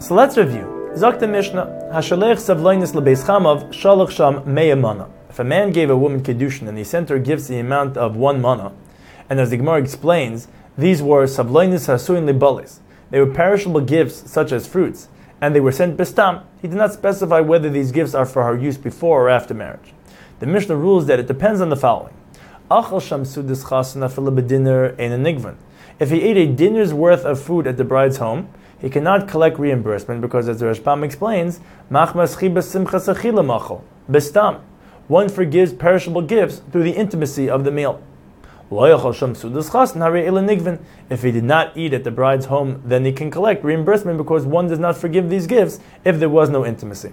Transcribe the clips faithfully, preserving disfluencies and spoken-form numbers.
So let's review. Zok the Mishnah, Hashalech savloinis lebeis chamav shalach sham meya mana. If a man gave a woman kedushin and he sent her gifts the amount of one mana, and as the Gemara explains, these were savloinis hasuin libalis. They were perishable gifts such as fruits, and they were sent bestam. He did not specify whether these gifts are for her use before or after marriage. The Mishnah rules that it depends on the following. Achal sham sudas chasana b'dinner ein a nigvan. If he ate a dinner's worth of food at the bride's home, he cannot collect reimbursement because, as the Rashbam explains, machmas chibas simchas achila machal bestam. One forgives perishable gifts through the intimacy of the meal. If he did not eat at the bride's home, then he can collect reimbursement because one does not forgive these gifts if there was no intimacy.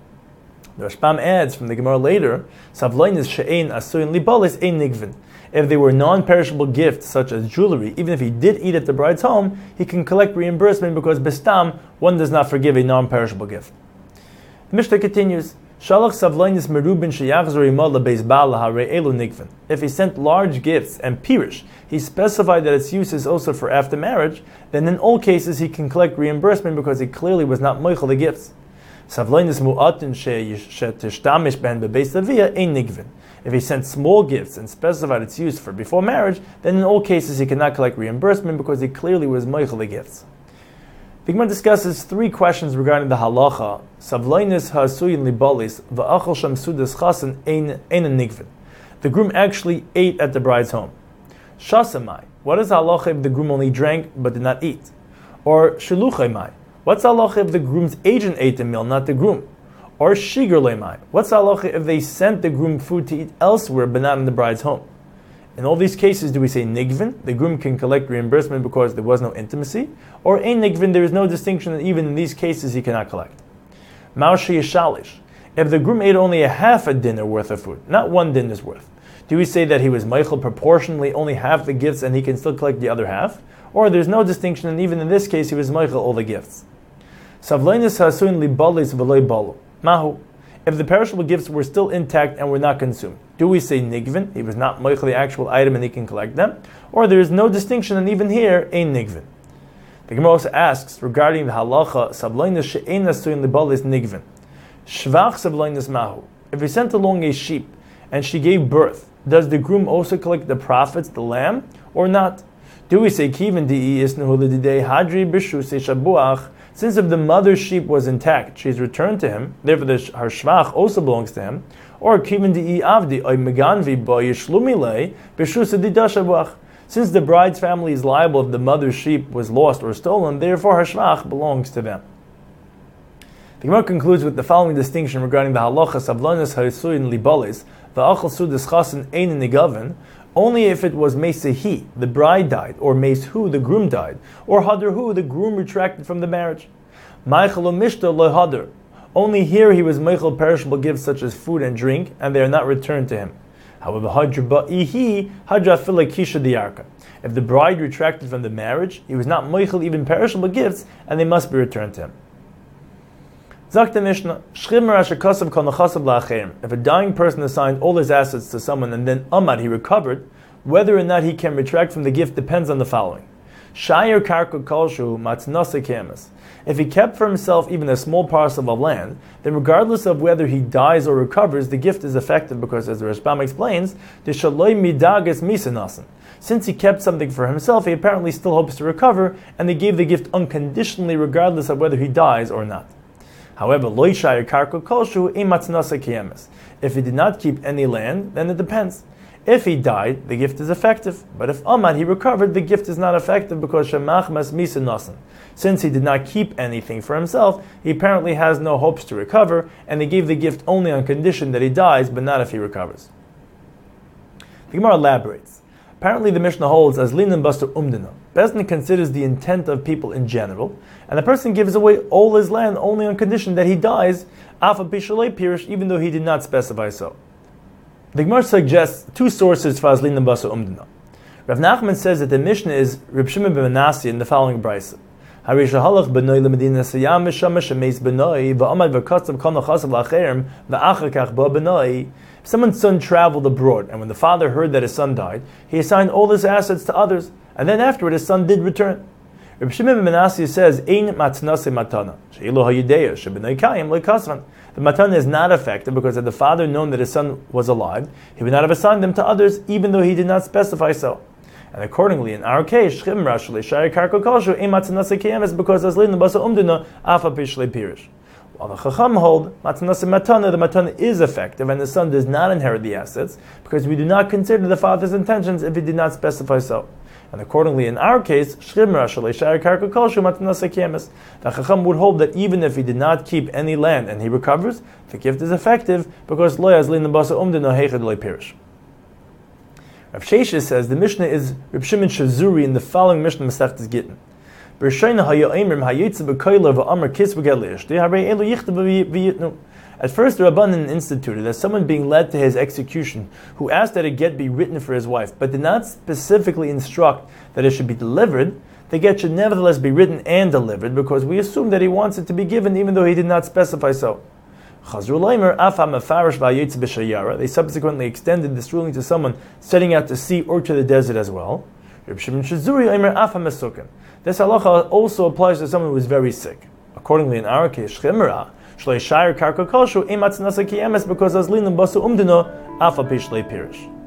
The Rashbam adds from the Gemara later, Savloinis she'ein asuyin libalis ein nigvin. If they were non-perishable gifts such as jewelry, even if he did eat at the bride's home, he can collect reimbursement because bestam, one does not forgive a non-perishable gift. The Mishnah continues, Shalach savloinis merubin sheyachzor imad lebeis baal hare elu nigvin. If he sent large gifts and pirish, he specified that its use is also for after marriage, then in all cases he can collect reimbursement because he clearly was not moichel the gifts. Savloinis mu'atin she'tishtamish ben bebeis aviyah ein nigvin. If he sent small gifts and specified its use for before marriage, then in all cases he cannot collect reimbursement because he clearly was moichel the gifts. The Gemara discusses three questions regarding the halacha. Savloinis ha'asuyin libalis va'achal sham sudas chasen ein ein a nigvin. The groom actually ate at the bride's home. Shasamai. What is halacha if the groom only drank but did not eat? Or shiluchaymai. What's halacha if the groom's agent ate the meal, not the groom? Or shigur leimai. What's halacha if they sent the groom food to eat elsewhere but not in the bride's home? In all these cases, do we say nigvin, the groom can collect reimbursement because there was no intimacy? Or ein nigvin, there is no distinction, and even in these cases he cannot collect? Maushi yishalish. If the groom ate only a half a dinner worth of food, not one dinner's worth, do we say that he was meichel proportionally only half the gifts and he can still collect the other half? Or there's no distinction, and even in this case he was meichel all the gifts? Savloinis hasuin libalis v'loy balu. Mahu. If the perishable gifts were still intact and were not consumed, do we say nigvin, he was not meichel the actual item and he can collect them? Or there is no distinction, and even here, ein nigvin? The Gemara also asks regarding the halacha, savloinis she'ein asuyin libalis nigvin. Shvach savloinis mahu. If he sent along a sheep and she gave birth, does the groom also collect the profits, the lamb, or not? Do we say kivin di'i isnuhu lididei hadri b'shusei shabuach? Since if the mother's sheep was intact, she is returned to him, therefore the, her shvach also belongs to him. Or kivin di'i avdi oy meganvi bo yishlumilei b'shusei dida shabuach. Since the bride's family is liable if the mother's sheep was lost or stolen, therefore her shvach belongs to them. The Gemara concludes with the following distinction regarding the halacha savlonis ha'isuyin libalis va'achal sudas chasen ein nigaven. Only if it was Mesehi, the bride died, or Meshu, the groom died, or Hadarhu, the groom retracted from the marriage. Meichel mishta lo hadar. Only here he was meichel perishable gifts such as food and drink, and they are not returned to him. However, hadra ba'ihi hadra fila kisha diarka. If the bride retracted from the marriage, he was not meichel even perishable gifts, and they must be returned to him. Zak the Mishnah, if a dying person assigned all his assets to someone and then amad, he recovered, whether or not he can retract from the gift depends on the following. If he kept for himself even a small parcel of land, then regardless of whether he dies or recovers, the gift is effective because, as the Rashbam explains, since he kept something for himself, he apparently still hopes to recover, and they gave the gift unconditionally regardless of whether he dies or not. However, if he did not keep any land, then it depends. If he died, the gift is effective. But if amad, he recovered, the gift is not effective because shemachmas misanasan. Since he did not keep anything for himself, he apparently has no hopes to recover, and they gave the gift only on condition that he dies, but not if he recovers. The Gemara elaborates. Apparently the Mishnah holds as linan baster umdina. Bezdin considers the intent of people in general, and the person gives away all his land only on condition that he dies, afa bishalei pirish, even though he did not specify so. The Gemara suggests two sources for as linan baster umdina. Rav Nachman says that the Mishnah is Reb Shimon ben Menashe in the following brisa. Harisha halach b'noi l'medina sayam mishama shemeis b'noi v'amad v'katzav kol nechasav la'acherim v'achakach ba b'noi. Someone's son traveled abroad, and when the father heard that his son died, he assigned all his assets to others, and then afterward his son did return. Reb Shimon ben Menashe says, "Ein matnase matana she'ilu hayidea shebnei kayim leikasran." The matana is not affected because had the father known that his son was alive, he would not have assigned them to others, even though he did not specify so. And accordingly, in our case, Shchimra Shalei Karko Kolshu Ein Matnase Kiyemes because as Lin Basa Umdina Afa Pishlei Pirish. While the Chacham hold Matnase Matana, the Matana is effective and the son does not inherit the assets because we do not consider the father's intentions if he did not specify so. And accordingly, in our case, Shchimra Shalei Karko Kolshu Matnase Kiyemes, the Chacham would hold that even if he did not keep any land and he recovers, the gift is effective because Lo as Lin Basa Umdina Heichad Lei Pirish. Rav Sheshes says the Mishnah is Reb Shimon Shazuri in the following Mishnah Masechtas Gittin. At first, the Rabbanan instituted as someone being led to his execution who asked that a get be written for his wife, but did not specifically instruct that it should be delivered. The get should nevertheless be written and delivered because we assume that he wants it to be given even though he did not specify so. They subsequently extended this ruling to someone setting out to sea or to the desert as well. This halacha also applies to someone who is very sick. Accordingly, in our case, because as linim basu umdino afa pishlei pirish.